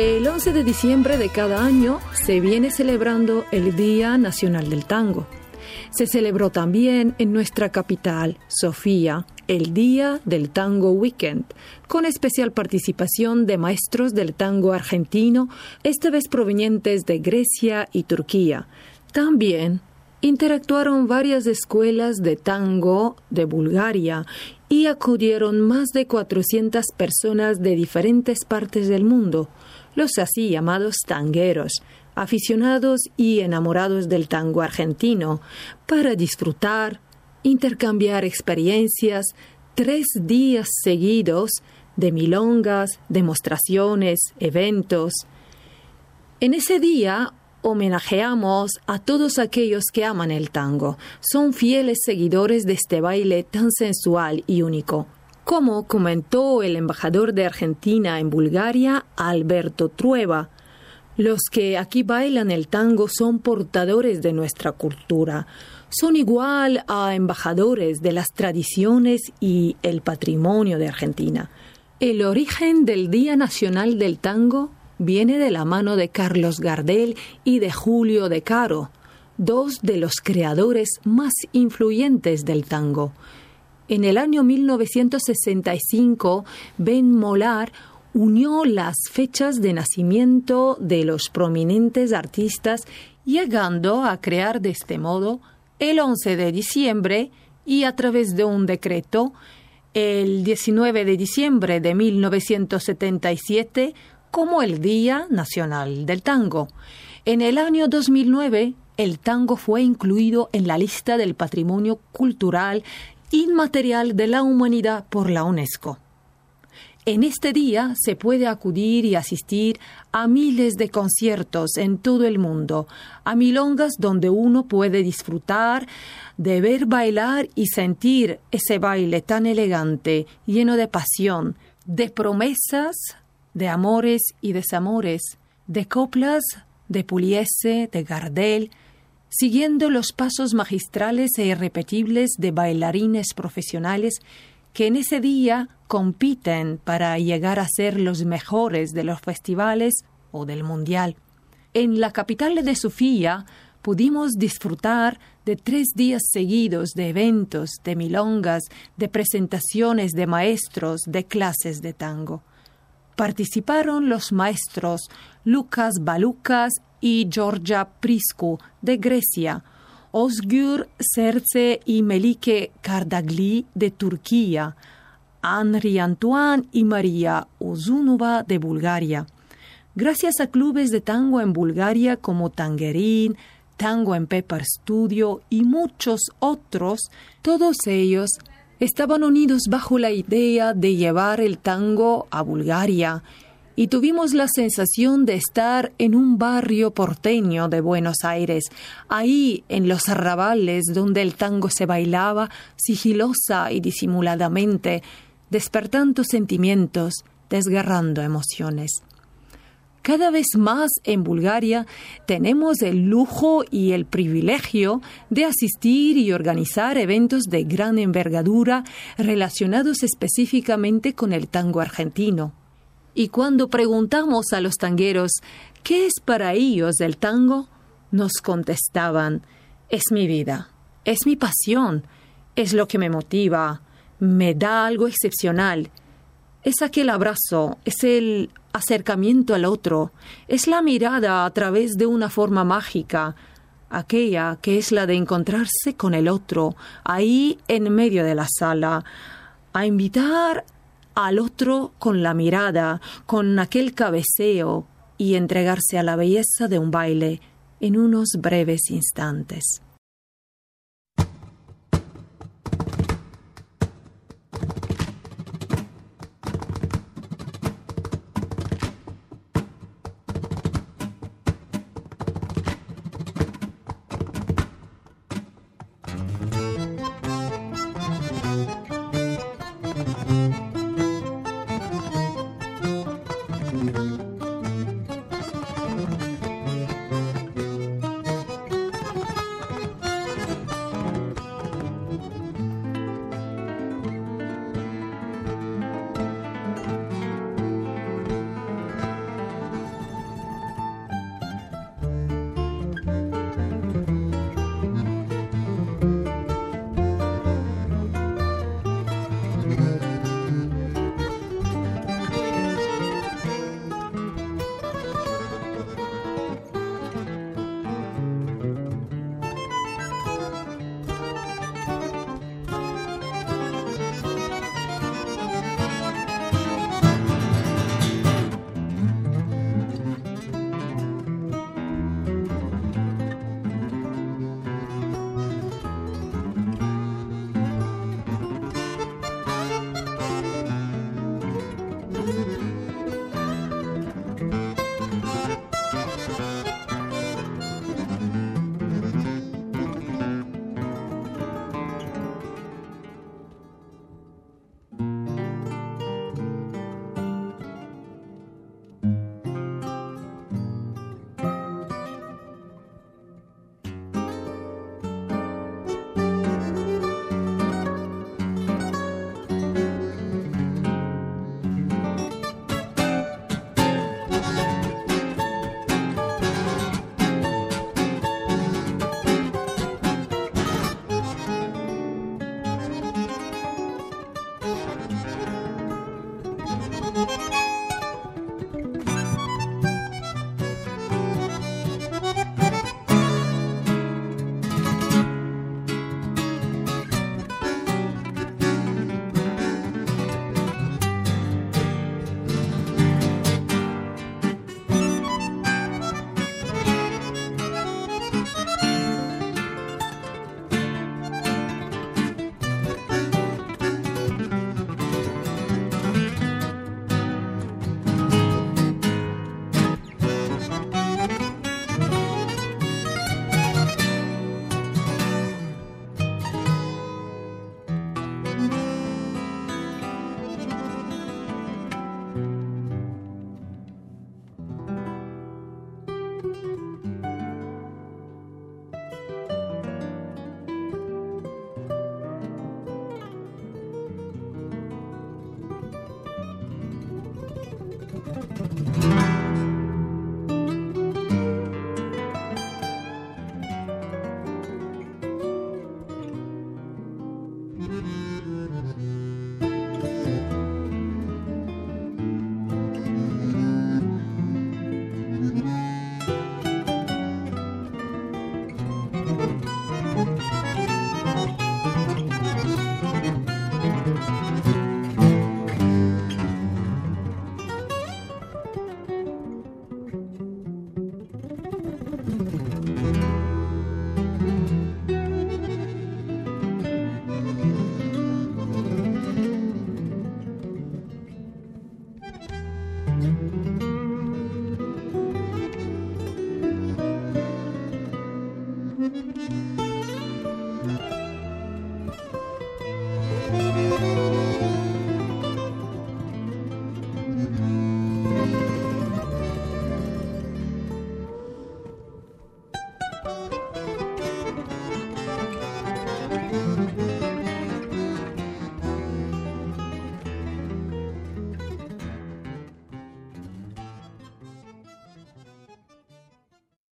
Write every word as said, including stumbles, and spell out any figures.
El once de diciembre de cada año se viene celebrando el Día Nacional del Tango. Se celebró también en nuestra capital, Sofía, el Día del Tango Weekend, con especial participación de maestros del tango argentino, esta vez provenientes de Grecia y Turquía. También interactuaron varias escuelas de tango de Bulgaria y acudieron más de cuatrocientas personas de diferentes partes del mundo, los así llamados tangueros, aficionados y enamorados del tango argentino, para disfrutar, intercambiar experiencias, tres días seguidos de milongas, demostraciones, eventos. En ese día homenajeamos a todos aquellos que aman el tango, son fieles seguidores de este baile tan sensual y único. Como comentó el embajador de Argentina en Bulgaria, Alberto Trueba, los que aquí bailan el tango son portadores de nuestra cultura, son igual a embajadores de las tradiciones y el patrimonio de Argentina. El origen del Día Nacional del Tango viene de la mano de Carlos Gardel y de Julio De Caro, dos de los creadores más influyentes del tango. En el año mil novecientos sesenta y cinco, Ben Molar unió las fechas de nacimiento de los prominentes artistas, llegando a crear de este modo el once de diciembre y a través de un decreto, el diecinueve de diciembre de mil novecientos setenta y siete, como el Día Nacional del Tango. En el año dos mil nueve, el tango fue incluido en la lista del Patrimonio Cultural Inmaterial de la Humanidad por la UNESCO. En este día se puede acudir y asistir a miles de conciertos en todo el mundo, a milongas donde uno puede disfrutar de ver bailar y sentir ese baile tan elegante, lleno de pasión, de promesas, de amores y desamores, de coplas de Pugliese, de Gardel, siguiendo los pasos magistrales e irrepetibles de bailarines profesionales que en ese día compiten para llegar a ser los mejores de los festivales o del mundial. En la capital de Sofía pudimos disfrutar de tres días seguidos de eventos, de milongas, de presentaciones de maestros, de clases de tango. Participaron los maestros Lucas Balukas y Georgia Priscu de Grecia, Özgür Serse y Melike Kardagli de Turquía, Henri Antoine y María Ozunova de Bulgaria. Gracias a clubes de tango en Bulgaria como Tangerine, Tango en Pepper Studio y muchos otros, todos ellos estaban unidos bajo la idea de llevar el tango a Bulgaria, y tuvimos la sensación de estar en un barrio porteño de Buenos Aires, ahí en los arrabales donde el tango se bailaba sigilosa y disimuladamente, despertando sentimientos, desgarrando emociones. Cada vez más en Bulgaria tenemos el lujo y el privilegio de asistir y organizar eventos de gran envergadura relacionados específicamente con el tango argentino. Y cuando preguntamos a los tangueros qué es para ellos el tango, nos contestaban: es mi vida, es mi pasión, es lo que me motiva, me da algo excepcional. Es aquel abrazo, es el acercamiento al otro, es la mirada a través de una forma mágica, aquella que es la de encontrarse con el otro, ahí en medio de la sala, a invitar al otro con la mirada, con aquel cabeceo y entregarse a la belleza de un baile en unos breves instantes.